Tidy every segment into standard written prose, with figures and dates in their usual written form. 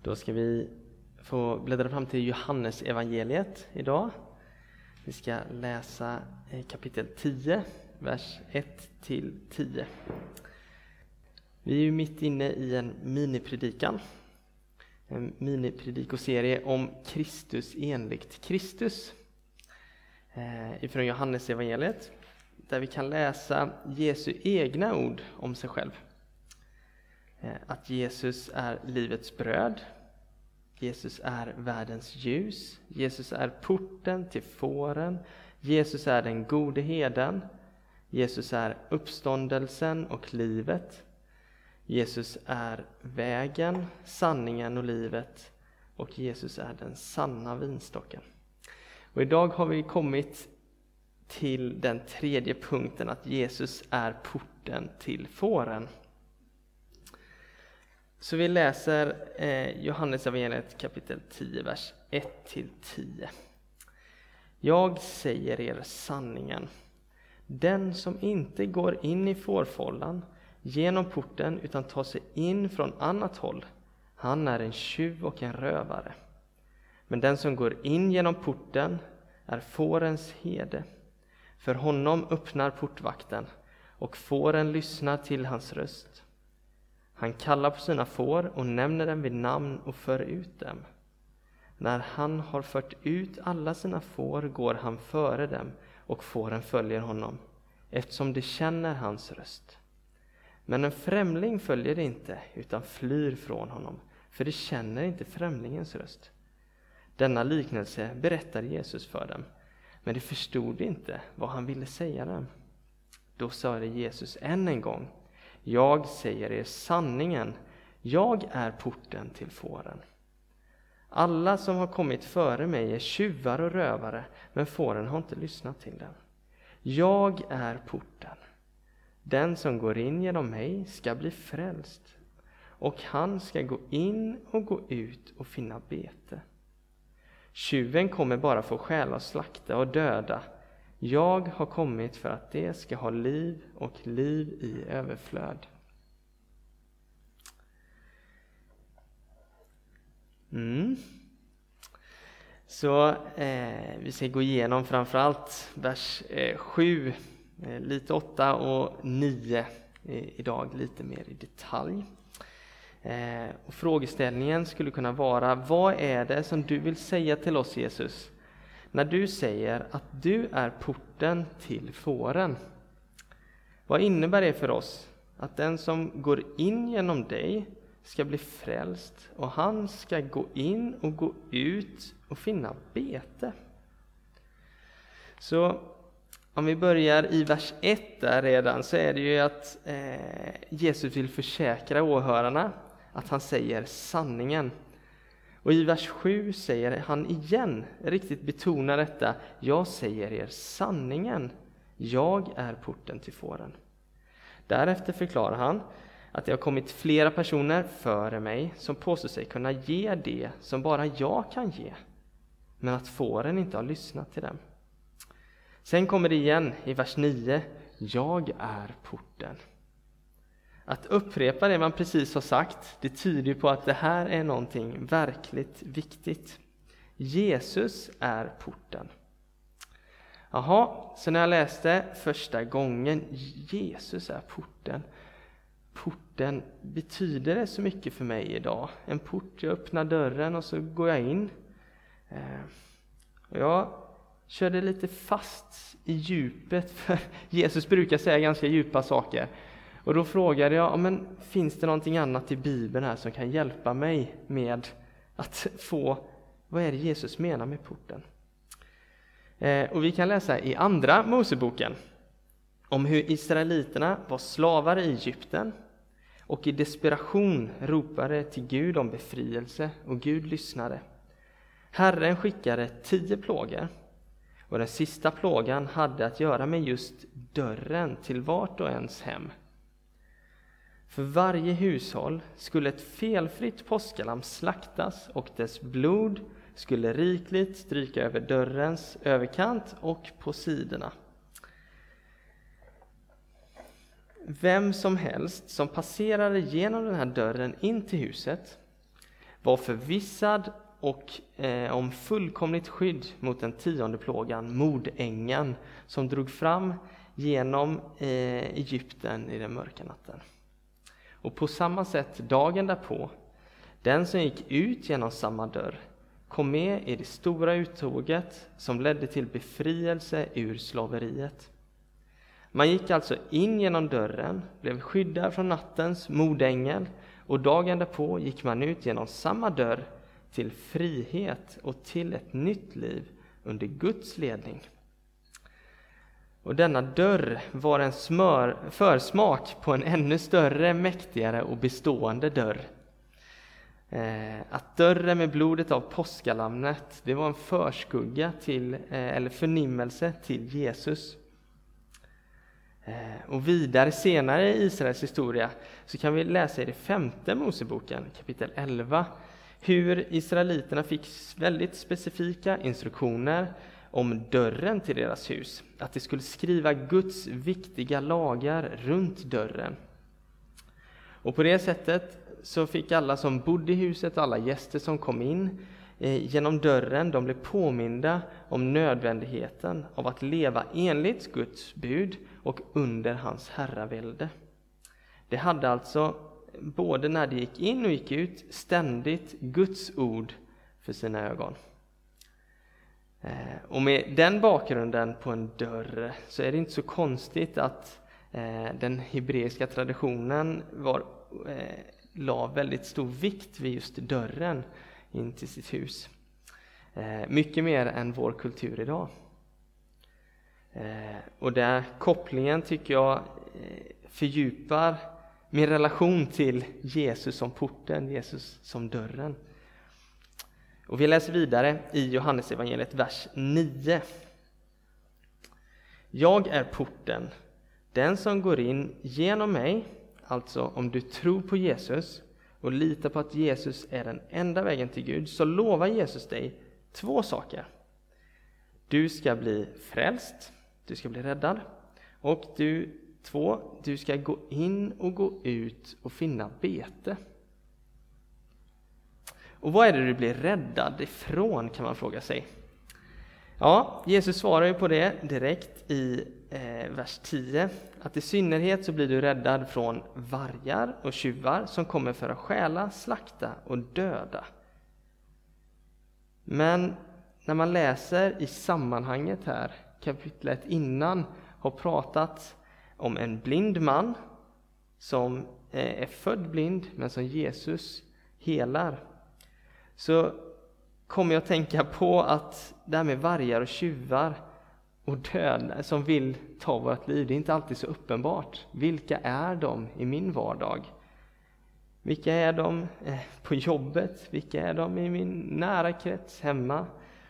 Då ska vi få bläddra fram till Johannes evangeliet idag. Vi ska läsa kapitel 10, vers 1-10. Vi är ju mitt inne i en minipredikan. En minipredikoserie om Kristus enligt Kristus. Ifrån Johannes evangeliet. Där vi kan läsa Jesu egna ord om sig själv. Att Jesus är livets bröd. Jesus är världens ljus. Jesus är porten till fåren. Jesus är den gode herden. Jesus är uppståndelsen och livet. Jesus är vägen, sanningen och livet. Och Jesus är den sanna vinstocken. Och idag har vi kommit till den tredje punkten, att Jesus är porten till fåren. Så vi läser Johannes evangeliet kapitel 10, vers 1-10. Jag säger er sanningen. Den som inte går in i fårfållan genom porten utan tar sig in från annat håll, han är en tjuv och en rövare. Men den som går in genom porten är fårens herde. För honom öppnar portvakten, och fåren lyssnar till hans röst. Han kallar på sina får och nämner dem vid namn och för ut dem. När han har fört ut alla sina får går han före dem, och fåren följer honom, eftersom de känner hans röst. Men en främling följer inte, utan flyr från honom, för de känner inte främlingens röst. Denna liknelse berättade Jesus för dem, men de förstod inte vad han ville säga dem. Då sa Jesus än en gång: jag säger er sanningen, jag är porten till fåren. Alla som har kommit före mig är tjuvar och rövare, men fåren har inte lyssnat till dem. Jag är porten. Den som går in genom mig ska bli frälst, och han ska gå in och gå ut och finna bete. Tjuven kommer bara för att stjäla och slakta och döda. Jag har kommit för att det ska ha liv och liv i överflöd. Så vi ska gå igenom framförallt vers 7, lite 8 och 9 idag lite mer i detalj. Och frågeställningen skulle kunna vara: vad är det som du vill säga till oss, Jesus, när du säger att du är porten till fåren? Vad innebär det för oss att den som går in genom dig ska bli frälst, och han ska gå in och gå ut och finna bete? Så om vi börjar i vers 1 där redan, så är det ju att Jesus vill försäkra åhörarna att han säger sanningen. Och i vers 7 säger han igen, riktigt betonar detta: jag säger er sanningen, jag är porten till fåren. Därefter förklarar han att det har kommit flera personer före mig som påstår sig kunna ge det som bara jag kan ge, men att fåren inte har lyssnat till dem. Sen kommer det igen i vers 9: jag är porten. Att upprepa det man precis har sagt, det tyder på att det här är någonting verkligt viktigt. Jesus är porten. Jaha, så när jag läste första gången Jesus är porten. Porten, betyder det så mycket för mig idag? En port, jag öppnar dörren och så går jag in. Och jag körde lite fast i djupet, för Jesus brukar säga ganska djupa saker. Och då frågade jag: men finns det någonting annat i Bibeln här som kan hjälpa mig med att få, vad är det Jesus menar med porten? Och vi kan läsa i andra Moseboken om hur israeliterna var slavar i Egypten och i desperation ropade till Gud om befrielse, och Gud lyssnade. Herren skickade 10 plågor, och den sista plågan hade att göra med just dörren till vart och ens hem. För varje hushåll skulle ett felfritt påskalamm slaktas, och dess blod skulle rikligt stryka över dörrens överkant och på sidorna. Vem som helst som passerade genom den här dörren in till huset var förvissad och om fullkomligt skydd mot den 10:e plågan, mordängeln, som drog fram genom Egypten i den mörka natten. Och på samma sätt dagen därpå, den som gick ut genom samma dörr kom med i det stora uttåget som ledde till befrielse ur slaveriet. Man gick alltså in genom dörren, blev skyddad från nattens mordängel, och dagen därpå gick man ut genom samma dörr till frihet och till ett nytt liv under Guds ledning. Och denna dörr var en försmak på en ännu större, mäktigare och bestående dörr. Att dörren med blodet av påskalamnet, det var en förskugga till, eller förnimmelse till Jesus. Och vidare senare i Israels historia så kan vi läsa i det 5:e Moseboken, kapitel 11, hur israeliterna fick väldigt specifika instruktioner om dörren till deras hus. Att de skulle skriva Guds viktiga lagar runt dörren. Och på det sättet så fick alla som bodde i huset och alla gäster som kom in genom dörren, de blev påminda om nödvändigheten av att leva enligt Guds bud och under hans herravälde. Det hade alltså, både när de gick in och gick ut, ständigt Guds ord för sina ögon. Och med den bakgrunden på en dörr så är det inte så konstigt att den hebreiska traditionen la väldigt stor vikt vid just dörren in till sitt hus. Mycket mer än vår kultur idag. Och där kopplingen tycker jag fördjupar min relation till Jesus som porten, Jesus som dörren. Och vi läser vidare i Johannes evangeliet vers 9. Jag är porten, den som går in genom mig, alltså om du tror på Jesus och litar på att Jesus är den enda vägen till Gud, så lovar Jesus dig 2 saker. Du ska bli frälst, du ska bli räddad, och du ska gå in och gå ut och finna bete. Och vad är det du blir räddad ifrån, kan man fråga sig. Ja, Jesus svarar ju på det direkt i vers 10. Att i synnerhet så blir du räddad från vargar och tjuvar som kommer för att stjäla, slakta och döda. Men när man läser i sammanhanget här, kapitlet innan har pratat om en blind man som är född blind men som Jesus helar, så kommer jag att tänka på att det här med vargar och tjuvar och döda som vill ta vårt liv, det är inte alltid så uppenbart. Vilka är de i min vardag? Vilka är de på jobbet? Vilka är de i min nära krets hemma?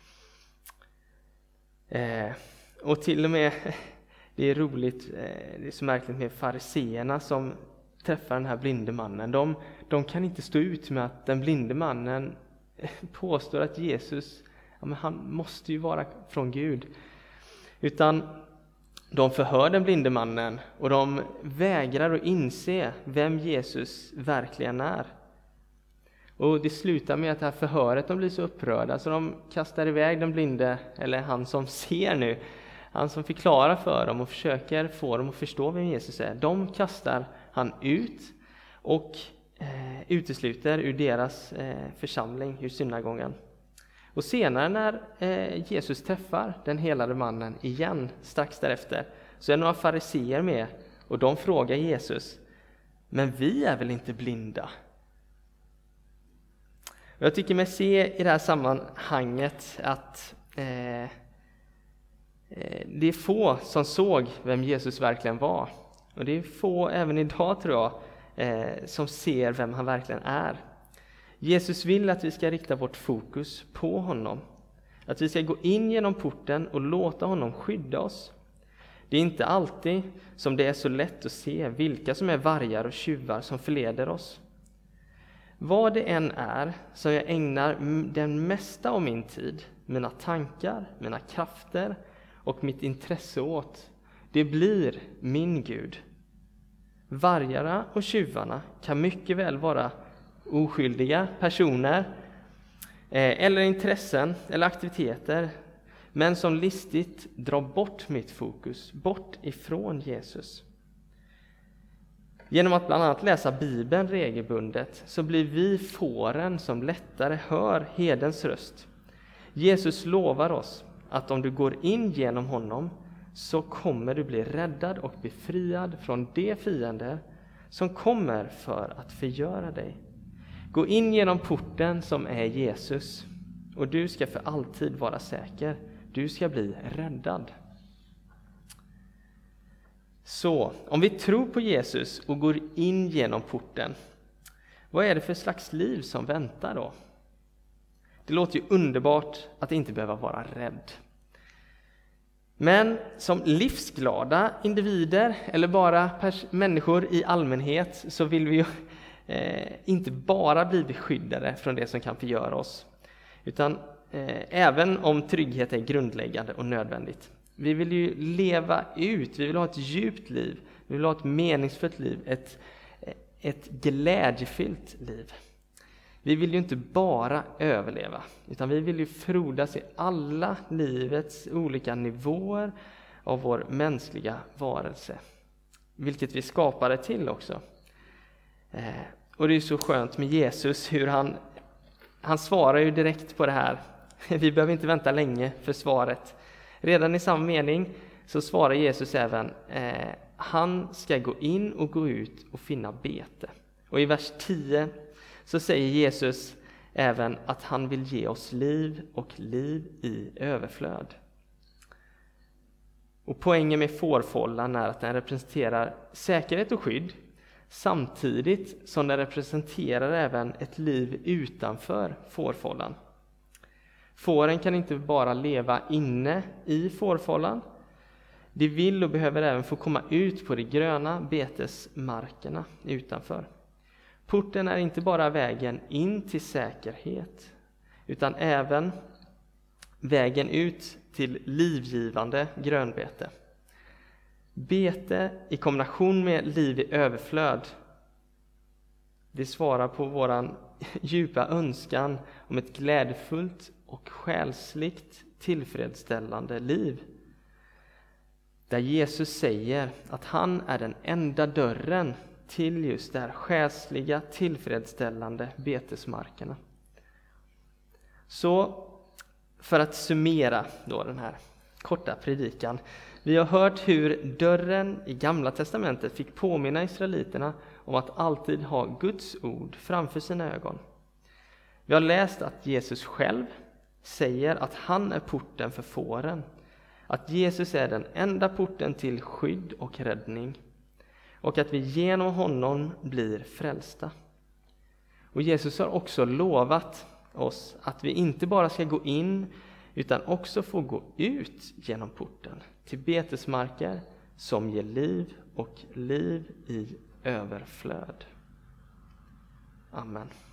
Och till och med, det är roligt, det är så märkligt med fariseerna som träffar den här blinde mannen. De kan inte stå ut med att den blinde mannen påstår att Jesus, men han måste ju vara från Gud. Utan de förhör den blinde mannen och de vägrar att inse vem Jesus verkligen är. Och det slutar med att det här förhöret, de blir så upprörda så de kastar iväg den blinde, eller han som ser nu, han som förklarar för dem och försöker få dem att förstå vem Jesus är. De kastar han ut och utesluter ur deras församling, ur synagogan. Och senare när Jesus träffar den helade mannen igen strax därefter, så är några fariseer med och de frågar Jesus: men vi är väl inte blinda? Och jag tycker mig se i det här sammanhanget att det är få som såg vem Jesus verkligen var. Och det är få även idag, tror jag, som ser vem han verkligen är. Jesus vill att vi ska rikta vårt fokus på honom. Att vi ska gå in genom porten och låta honom skydda oss. Det är inte alltid som det är så lätt att se vilka som är vargar och tjuvar som förleder oss. Vad det än är som jag ägnar den mesta av min tid, mina tankar, mina krafter och mitt intresse åt, det blir min Gud. Vargarna och tjuvarna kan mycket väl vara oskyldiga personer eller intressen eller aktiviteter, men som listigt drar bort mitt fokus, bort ifrån Jesus. Genom att bland annat läsa Bibeln regelbundet så blir vi fåren som lättare hör herdens röst. Jesus lovar oss att om du går in genom honom så kommer du bli räddad och befriad från de fiender som kommer för att förgöra dig. Gå in genom porten som är Jesus och du ska för alltid vara säker. Du ska bli räddad. Så, om vi tror på Jesus och går in genom porten, vad är det för slags liv som väntar då? Det låter ju underbart att inte behöva vara rädd. Men som livsglada individer eller bara människor i allmänhet så vill vi ju inte bara bli beskyddade från det som kan förgöra oss. Utan även om trygghet är grundläggande och nödvändigt. Vi vill ju leva ut, vi vill ha ett djupt liv, vi vill ha ett meningsfullt liv, ett glädjefyllt liv. Vi vill ju inte bara överleva, utan vi vill ju frodas i alla livets olika nivåer av vår mänskliga varelse. Vilket vi skapade till också. Och det är så skönt med Jesus hur han svarar ju direkt på det här. Vi behöver inte vänta länge för svaret. Redan i samma mening så svarar Jesus även han ska gå in och gå ut och finna bete. Och i vers 10 så säger Jesus även att han vill ge oss liv och liv i överflöd. Och poängen med fårfållan är att den representerar säkerhet och skydd samtidigt som den representerar även ett liv utanför fårfållan. Fåren kan inte bara leva inne i fårfållan. De vill och behöver även få komma ut på de gröna betesmarkerna utanför. Porten är inte bara vägen in till säkerhet, utan även vägen ut till livgivande grönbete. Bete i kombination med liv i överflöd, det svarar på våran djupa önskan om ett glädjefullt och själsligt tillfredsställande liv. Där Jesus säger att han är den enda dörren till just det här själsliga tillfredsställande betesmarkerna. Så för att summera då den här korta predikan. Vi har hört hur dörren i Gamla testamentet fick påminna israeliterna om att alltid ha Guds ord framför sina ögon. Vi har läst att Jesus själv säger att han är porten för fåren. Att Jesus är den enda porten till skydd och räddning. Och att vi genom honom blir frälsta. Och Jesus har också lovat oss att vi inte bara ska gå in utan också få gå ut genom porten till betesmarker som ger liv och liv i överflöd. Amen.